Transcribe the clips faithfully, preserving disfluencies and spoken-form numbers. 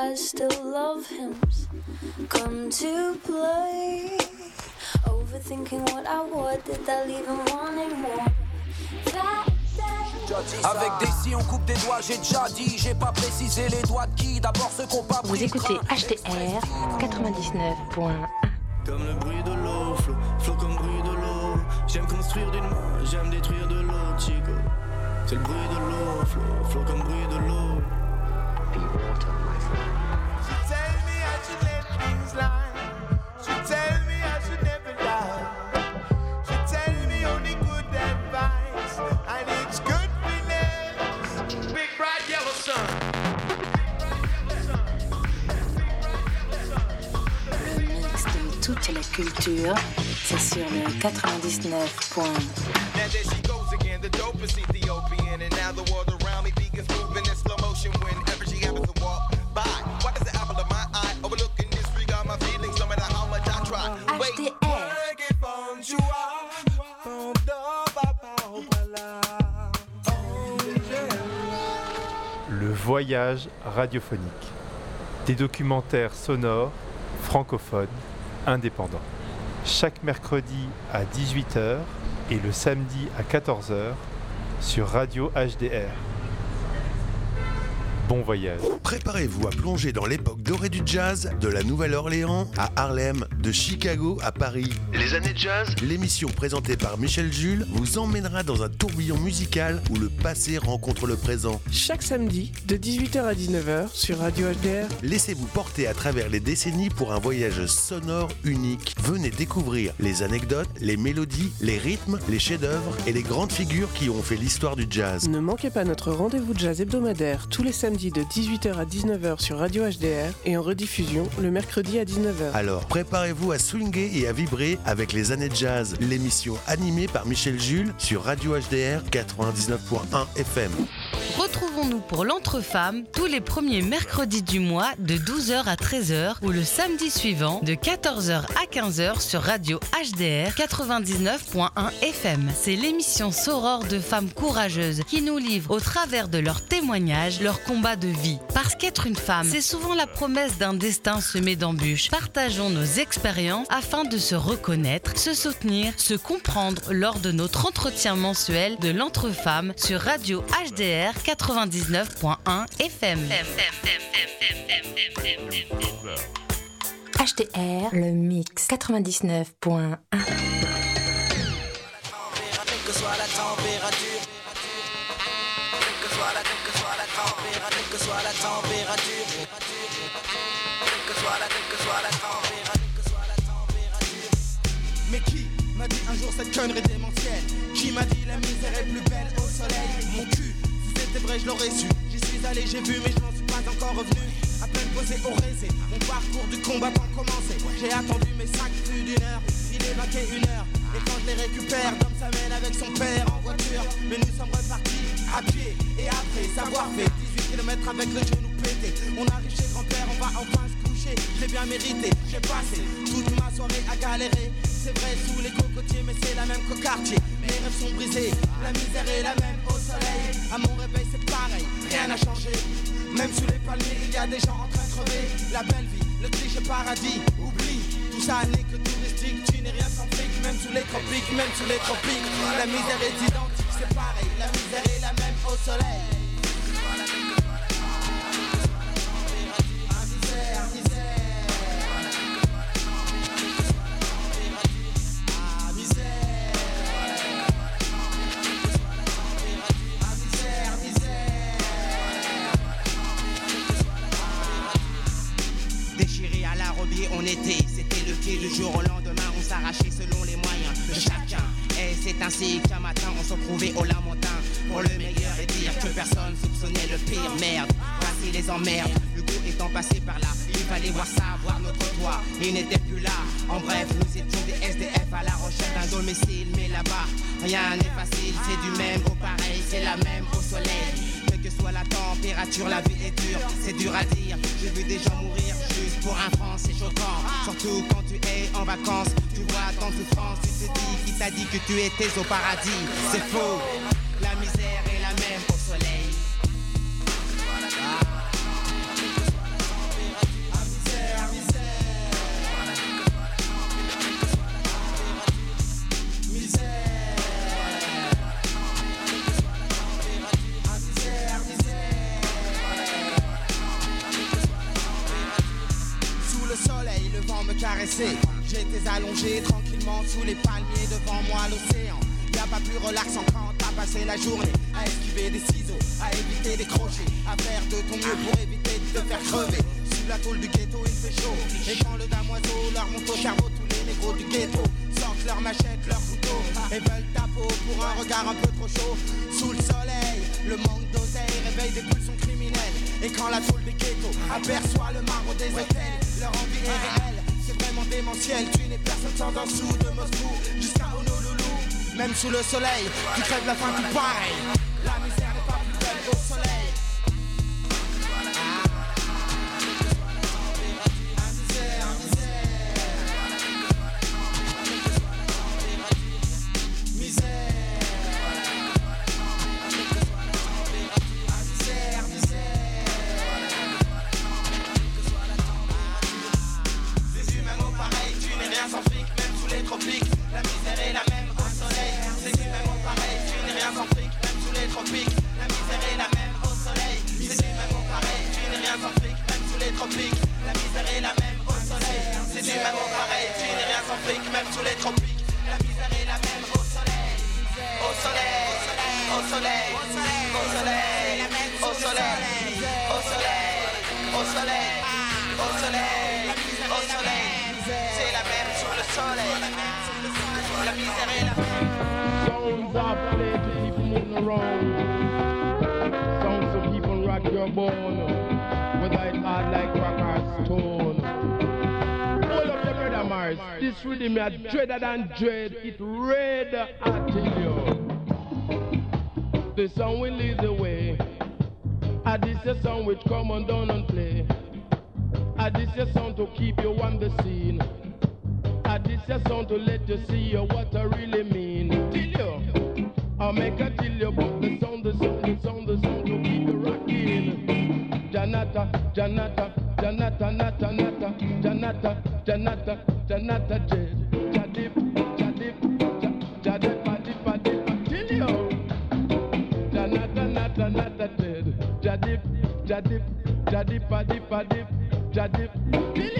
I still love hymns come to play. Overthinking what I would, did I leave him wanting more? That Avec des si on coupe des doigts, j'ai déjà dit, j'ai pas précisé les doigts de qui. D'abord ceux qu'on pas pris. Vous écoutez H T R quatre-vingt-dix-neuf point un. Comme le bruit de l'eau, flot, flot comme bruit de l'eau. J'aime construire d'une main, j'aime détruire de l'autre, chico. C'est le bruit de l'eau, flot, flot comme bruit de l'eau. Be water, my friend. She tell me I should let things lie. She tell me I should never lie. She tell me only good advice, and it's good feelings. Big bright yellow sun. Le mix de toute la culture, c'est sur le quatre-vingt-dix-neuf point un. Now there she goes again, the dope is Ethiopian, and now the world around me begins moving in slow motion whenever she happens to walk by. What is the apple of my eye? Overlooking, disregard my feelings, no matter how much I try. H T R. Le voyage radiophonique. Des documentaires sonores, francophones, indépendants. Chaque mercredi à dix-huit heures et le samedi à quatorze heures sur Radio H D R. Bon voyage. Préparez-vous à plonger dans l'époque dorée du jazz, de la Nouvelle-Orléans à Harlem, de Chicago à Paris. Les années jazz, l'émission présentée par Michel Jules vous emmènera dans un tourbillon musical où le passé rencontre le présent. Chaque samedi, de dix-huit heures à dix-neuf heures sur Radio H D R. Laissez-vous porter à travers les décennies pour un voyage sonore unique. Venez découvrir les anecdotes, les mélodies, les rythmes, les chefs-d'œuvre et les grandes figures qui ont fait l'histoire du jazz. Ne manquez pas notre rendez-vous jazz hebdomadaire tous les samedis de dix-huit heures à dix-neuf heures sur Radio H D R et en rediffusion le mercredi à dix-neuf heures. Alors, préparez-vous à swinguer et à vibrer avec les années jazz, l'émission animée par Michel Jules sur Radio H D R quatre-vingt-dix-neuf point un F M. Retrouvons-nous pour l'Entre-Femmes tous les premiers mercredis du mois de douze heures à treize heures ou le samedi suivant de quatorze heures à quinze heures sur Radio H D R quatre-vingt-dix-neuf point un F M. C'est l'émission sorore de femmes courageuses qui nous livrent au travers de leurs témoignages leur combat de vie. Parce qu'être une femme, c'est souvent la promesse d'un destin semé d'embûches. Partageons nos expériences afin de se reconnaître, se soutenir, se comprendre lors de notre entretien mensuel de l'Entre-Femmes sur Radio H D R quatre-vingt-dix-neuf point un F M. H T R, le mix quatre-vingt-dix-neuf point un. Quelle que soit la température, quelle que soit la, quelle que soit la température, quelle que soit la température, quelle que soit la, quelle que soit la température, quelle que soit la température. Mais qui m'a dit un jour cette connerie démentielle? Qui m'a dit la misère est plus belle au soleil? Mon cul, si c'était vrai je l'aurais su. J'y suis allé, j'ai vu mais je n'en suis pas encore revenu. À peine posé au récé, mon parcours du combattant commencé. J'ai attendu mes sacs plus d'une heure, il est vingt et une heures. Et quand je les récupère, Dom s'amène avec son père en voiture. Mais nous sommes repartis à pied et après savoir fait dix-huit kilomètres avec le genou pété. On arrive chez grand-père, on va enfin se coucher. Je l'ai bien mérité, j'ai passé toute ma soirée à galérer. C'est vrai sous les cocotiers mais c'est la même qu'au quartier. Mes rêves sont brisés, la misère est la même au soleil. À mon réveil c'est pareil, rien n'a changé. Même sous les palmiers il y a des gens en train de crever. La belle vie, le cliché paradis, oublie. Tout ça n'est que touristique, tu n'es rien sans fric. Même sous les tropiques, même sous les tropiques. La misère est identique, c'est pareil. La misère est la même au soleil. On était, c'était le pied du jour au lendemain, on s'arrachait selon les moyens de chacun. Et c'est ainsi qu'un matin on se retrouvait au Lamentin pour le meilleur et dire que personne soupçonnait le pire. Merde, voici les emmerdes, Hugo étant passé par là, il fallait voir ça, voir notre toit, il n'était plus là. En bref, nous étions des S D F à la recherche d'un domicile, mais là-bas, rien n'est facile, c'est du même au pareil, c'est la même au soleil. Que soit la température, la vie est dure, c'est dur à dire. J'ai vu des gens mourir juste pour un franc, c'est choquant. Surtout quand tu es en vacances, tu vois tant de souffrance, tu te dis qui t'a dit que tu étais au paradis. C'est faux, la misère est la même au soleil. caresser. J'étais allongé tranquillement sous les palmiers, devant moi l'océan. Y'a pas plus relaxant quand t'as passé la journée à esquiver des ciseaux, à éviter des crochets, à faire de ton mieux pour éviter de te faire crever. Sous la tôle du ghetto il fait chaud, et quand le damoiseau leur monte au cerveau, tous les négros du ghetto sortent leurs machettes, leurs couteaux, et veulent ta peau pour un regard un peu trop chaud. Sous le soleil, le manque d'oseille réveille des pulsions criminelles. Et quand la tôle des ghettos aperçoit le marbre des hôtels, leur envie est réelle, c'est vraiment démentiel. Tu n'es personne sans un sou de Moscou jusqu'à Honolulu. Même sous le soleil, tu crèves la faim tout pareil. La misère n'est pas plus belle au soleil. Dreader than dread, it red, I tell you. The song will lead the way. Ah, this is a song which come on down and play. Ah, this is a song to keep you on the scene. Ah, this is a song to let you see what I really mean. Tell you, I'll make a tell you about the song, the song, the song, the song to keep you rocking. Janata, Janata, Janata, Nata, Nata, Janata, Janata, Janata, Jed. Jadip, Jadip, Jadip, Jadip, Jadip, till you. Janata, Nata, Nata, Jed. Jadip, Jadip, Jadip, Jadip, Jadip, Jadip, till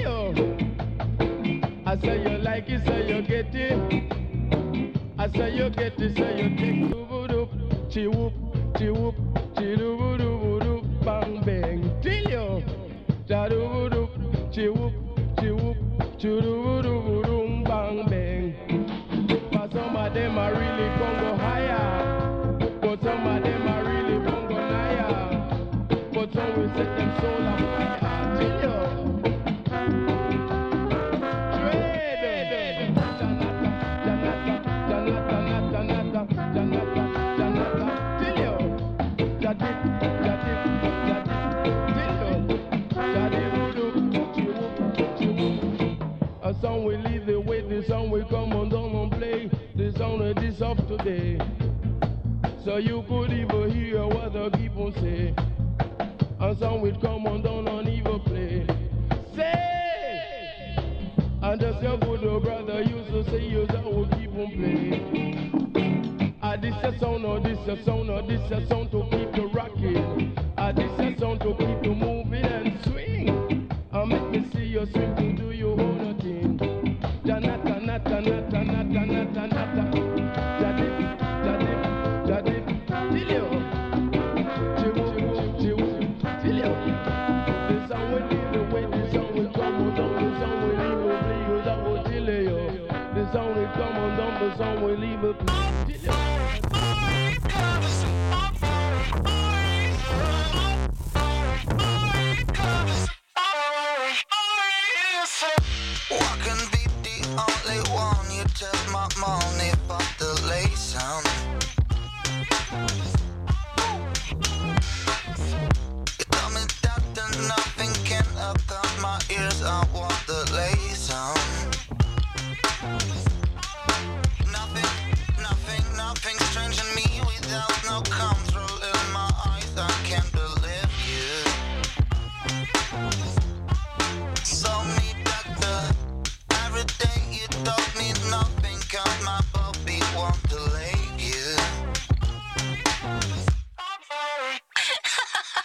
you. I say you like it, say you get it. I say you get it, say you take it. Chi whoop, chi whoop, chi doo woo doo woo doo, bang bang, till you. Jadoo woo doo, chi whoop, chi whoop, chi doo woo doo woo doo, bang bang. But some of them are really gon' go higher. But some of them are really gon' go higher. But some will set them soul on fire, till you. A song will lead the way, the song will come on down and play. The song that is of today. So you could even hear what the people say. A song will come on down and even play. Say! And just your good brother used to say, you song will keep on playing. Ah, this a song, or this a song, or this a song to keep you rocking. Ah, this a song to keep you moving and swing. Ah, make me see you swing to do your own thing. Janata, nata, nata, nata, nata, nata. Jadip, jadip, jadip, till you. Jiwu, jiwu, till you. The song will lead the way, the song will come on down, the song will leave a play, that will till you. The song will come on down, the song will leave a play, till you. I can be the only one. You take my money, but the lay sound. You tell me that nothing can upcut my ears. I want the lay sound. Nothing, nothing, nothing strange in me without no control in my eyes. I can't believe you. So me doctor, every day you taught me nothing, cause my puppy want to lay you.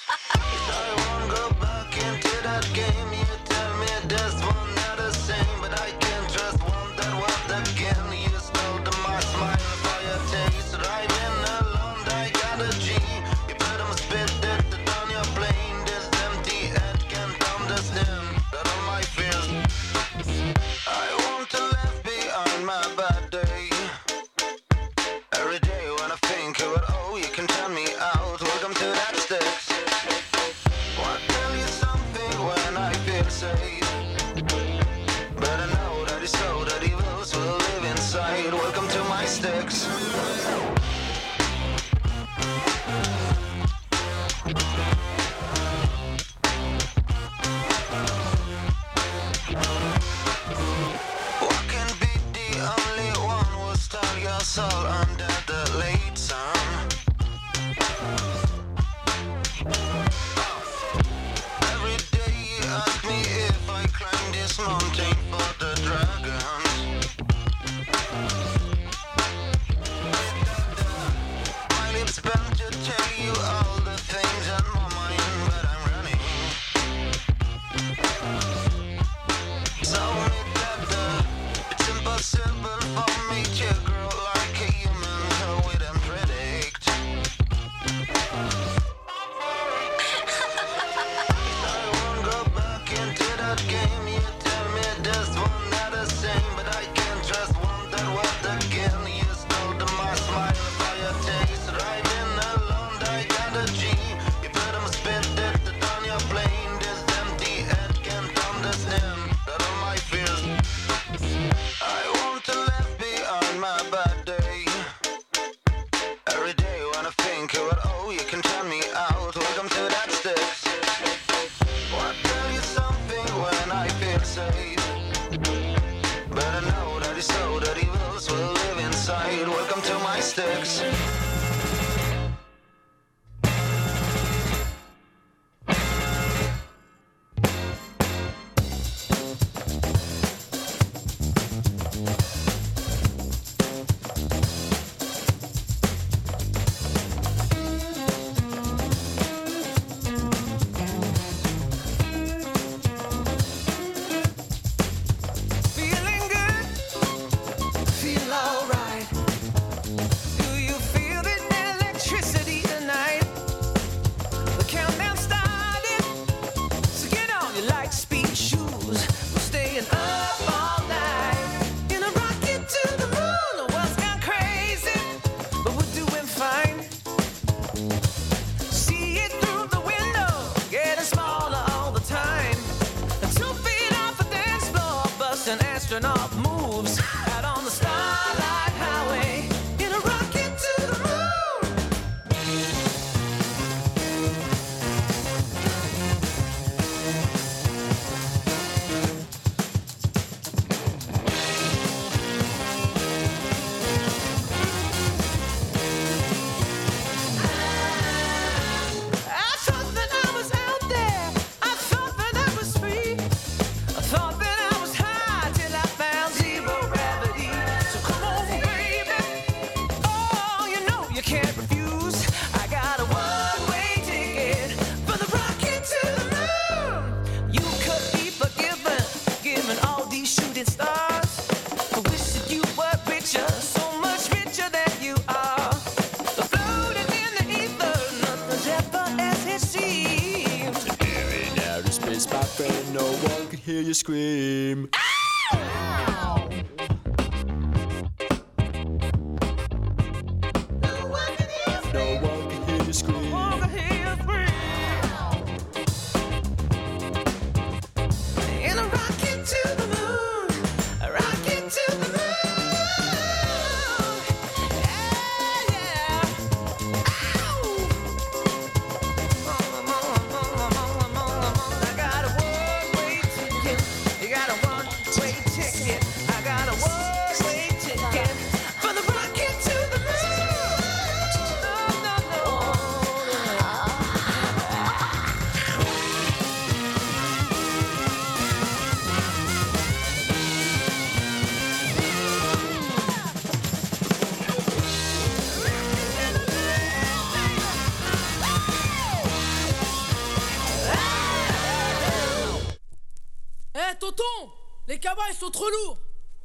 I won't go back into that game, you tell me this one not the same, but feel safe. But I know that it's so that evils will live inside. Welcome to my sticks. What can be the only one who will steal your soul under the late sun? Every day you ask me if I climb this mountain for the dragons. My lips bend to tell you all the things on my mind, but I'm running. So me that it's impossible for me to grow like a human who wouldn't predict. I won't go back into that game. You tell me this one not the same, but I can't trust one that was again. You stole the my smile for your taste. Riding alone, I got a dream. You put them spit it on your plane. This empty head can't understand that all my fears. I want to live beyond my bad day. Every day when I think about, oh, you can turn me out. Welcome to that sticks. What tell you something when I feel safe? But I know that it's so that evils will live inside. Welcome to my sticks. Feeling good, feel alright. Do you feel the electricity tonight? The countdown started, so get on your light speed shoes. We're staying up all night in a rocket to the moon. The world's gone crazy, but we're doing fine. See it through the window, getting smaller all the time. Two feet off the dance floor, busting astronaut moves out on the Starlight Highway in a rocket to the moon. I thought that I was out there. I thought that I was free. I thought that I was high till I found zero gravity. So come on, baby. Oh, you know you can't refuse. I got a one-way ticket for the rocket to the moon. You could be forgiven, given all these shooting stars. I wish that you were richer, so much richer than you are. Floating in the ether, nothing's ever as it seems. Here in outer space, my friend, no one can hear you scream. No one can hear you scream. In a rocket to the moon, a rocket to the moon. Yeah, yeah. Ow! I got a one-way ticket. You got a one-way ticket. I got a one-way ticket for the rocket to the moon. No, no, no. Eh, tonton, les cabas ils sont trop lourds.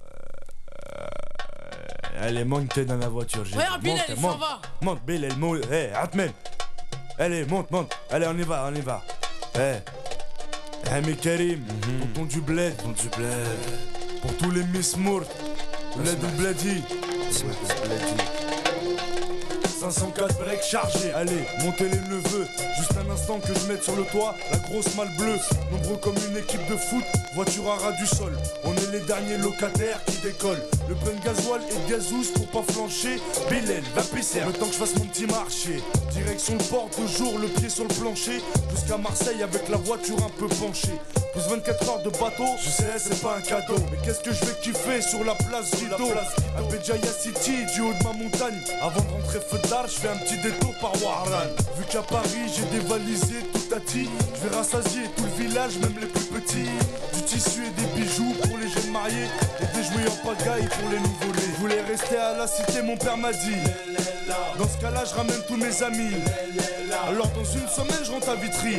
Allez, monte dans la voiture. j'ai- Regarde, Bilal, monte, il s'en monte, va. Monte, Bilal, monte. Eh, Atmen. Allez, monte, monte. Allez, on y va, on y va. Eh. Ami Karim, tonton du bled. Tonton du bled. Pour tous les Miss Mourt. Bled ou Bledi. cinq cent quatre breaks chargés. Allez, montez les neveux, juste un instant que je mette sur le toit la grosse malle bleue. Nombreux comme une équipe de foot, voiture à ras du sol. On est les derniers locataires qui décollent. Le plein de gasoil et de gazous pour pas flancher. Bélène, va pisser, le temps que je fasse mon petit marché. Direction le port, toujours le pied sur le plancher. Jusqu'à Marseille avec la voiture un peu penchée. Plus vingt-quatre heures de bateau, je sais c'est pas un cadeau. Mais qu'est-ce que je vais kiffer sur la place Guido, à Béjaïa City, du haut de ma montagne. Avant de rentrer feu d'art, je fais un petit détour par Warlan. Vu qu'à Paris j'ai dévalisé tout Tati, je vais rassasier tout le village, même les plus petits. Du tissu et des bijoux pour les jeunes mariés, et des jouets en pagaille pour les nouveau-nés. Je voulais rester à la cité, mon père m'a dit. Dans ce cas-là, je ramène tous mes amis. Alors dans une semaine, je rentre à Vitry.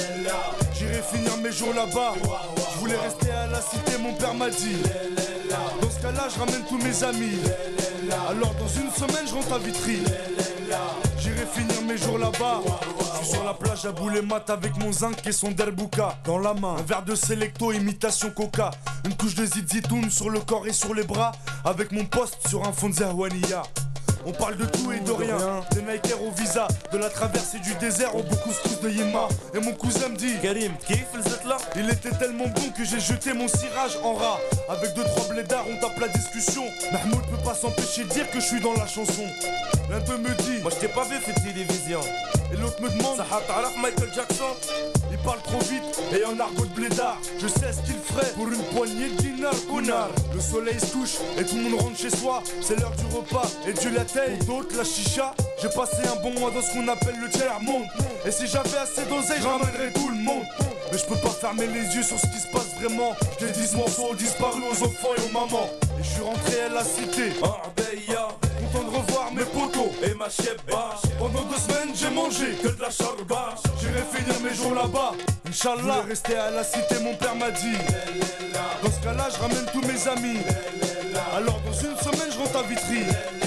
J'irai finir mes jours là-bas. Je voulais rester à la cité, mon père m'a dit. Dans ce cas-là, je ramène tous mes amis. Alors dans une semaine, je rentre à Vitry. J'irai finir mes jours là-bas. Je suis sur la plage à Boulemat avec mon zinc et son derbouka dans la main. Un verre de Selecto, imitation coca. Une couche de zizitoun sur le corps et sur les bras. Avec mon poste sur un fond de Zahouania. On parle de tout et de rien, des Nikers au visa, de la traversée du désert au beaucoup de Yima. Et mon cousin me dit Karim, kiff le là. Il était tellement bon que j'ai jeté mon cirage en rat. Avec deux trois blédards on tape la discussion. Mahmoud peut pas s'empêcher de dire que je suis dans la chanson. L'un d'eux me dit moi je t'ai pas vu fait télévision. Et l'autre me demande Michael Jackson. Il parle trop vite et en argot de blédard. Je sais ce qu'il ferait pour une poignée de dinars, connard. Le soleil se couche et tout le monde rentre chez soi. C'est l'heure du repas et Dieu la taille. Pour d'autres la chicha. J'ai passé un bon mois dans ce qu'on appelle le tiers-monde. Et si j'avais assez d'oseille, je ramènerais tout le monde. Mais je peux pas fermer les yeux sur ce qui se passe vraiment. J'ai dix morceaux disparus aux enfants et aux mamans. Et je suis rentré à la cité Arbeya, content de revoir mes potos et ma chebba. Pendant deux semaines j'ai mangé que de la charba. J'irai finir mes jours là-bas, Inch'Allah. Je voulais rester à la cité, mon père m'a dit. Dans ce cas-là je ramène tous mes amis. Alors dans une semaine je rentre à Vitry.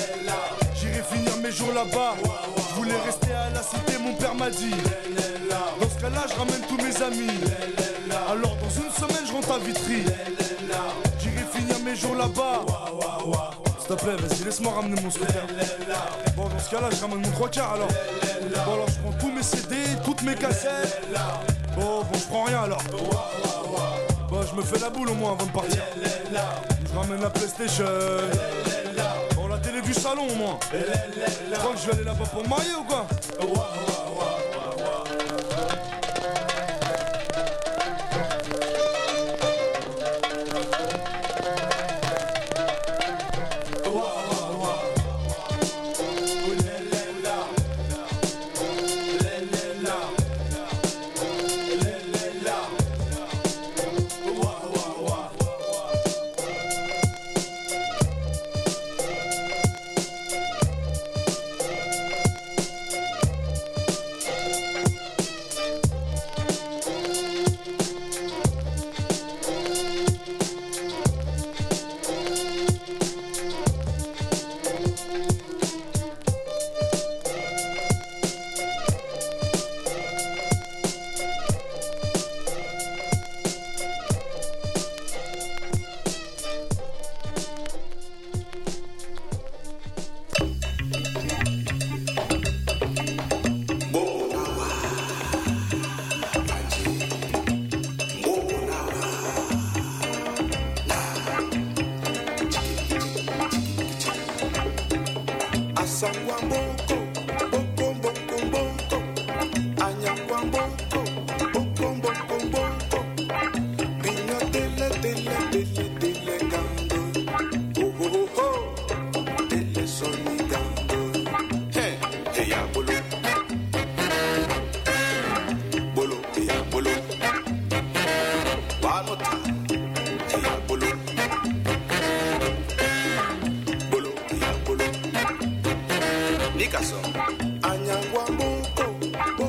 J'irai finir mes jours là-bas. Je voulais rester à la cité, mon père m'a dit. Dans ce cas-là je ramène tous mes amis. Alors dans une semaine je rentre à Vitry. J'irai finir mes jours là-bas. S'il te plaît, vas-y, laisse-moi ramener mon scooter. Bon, dans ce cas-là, je ramène mon trois quarts alors. Bon, alors je prends tous mes C D, toutes mes cassettes. Bon, bon, je prends rien alors. Bon, je me fais la boule au moins avant de partir. Je ramène la PlayStation. Bon, la télé du salon au moins. Tu crois que je vais aller là-bas pour me marier ou quoi?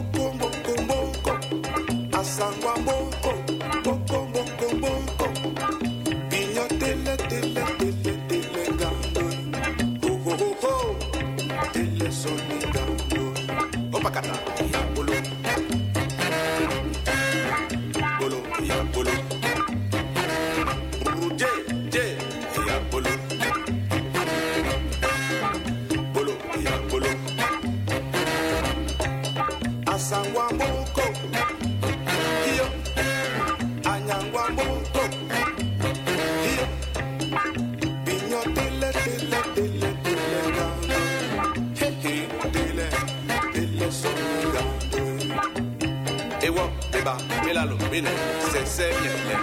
Asangwa mboko, boko mboko mboko. ine se se miele.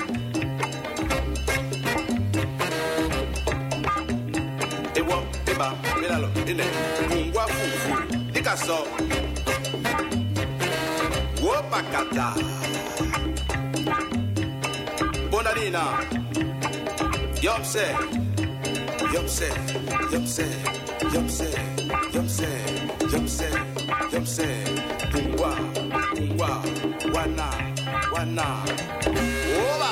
Ewo eba míralo ine kungwa fufu dikaso. Wo pakata. Bonalina. Yom se. Yom se. Yom se. Yom se. Yom se. Yom se. Yom se. Kungwa. Kungwa. Wana. Wana. Oba.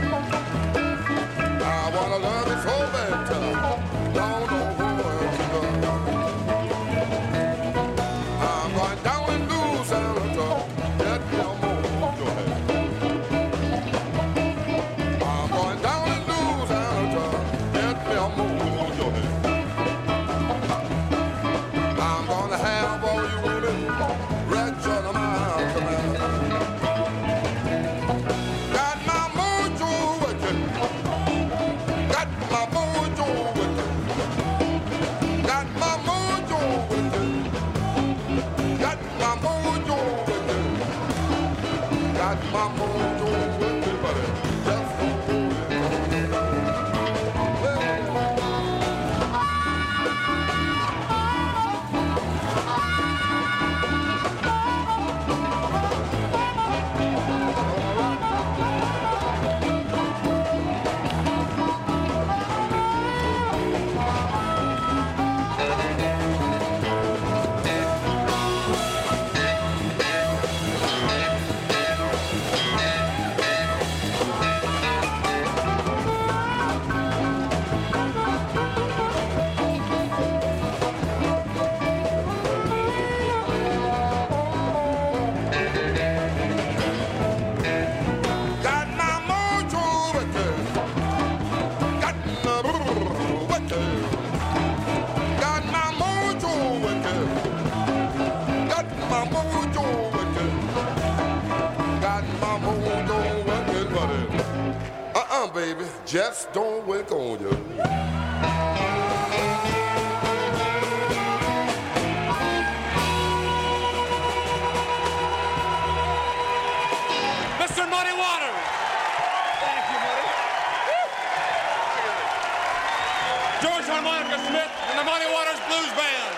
I wanna love you so bad, don't know who else. just don't work on you. Mister Muddy Waters. Thank you, Muddy. George Harmonica Smith and the Muddy Waters Blues Band.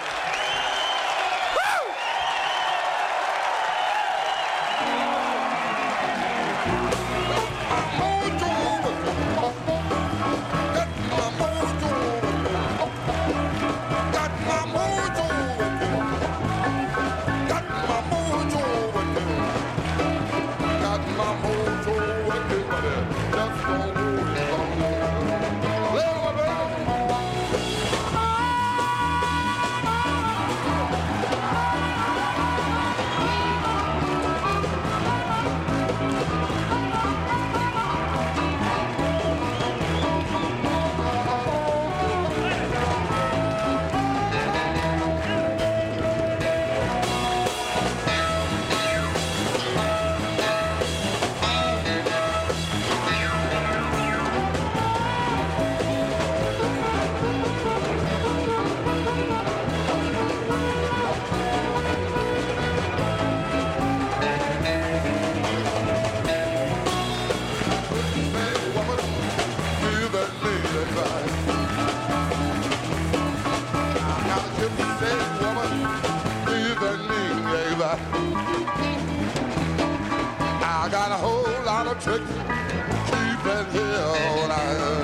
I got a whole lot of tricks keeping here when I am.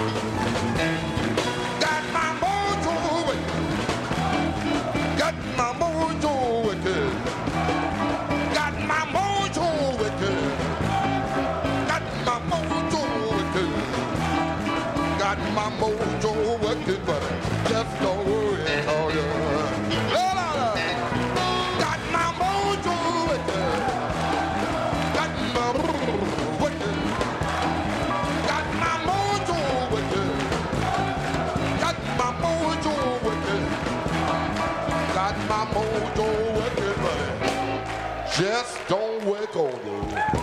Got my mojo with it. Got my mojo with it. Got my mojo with it. Got my mojo with it. Got my mojo with it, but just don't worry, oh yeah. La, la, la. Got my mojo with it. Got my with it. Got my mojo with it. Got my mojo with it. Got my mojo with it, but just don't work on you.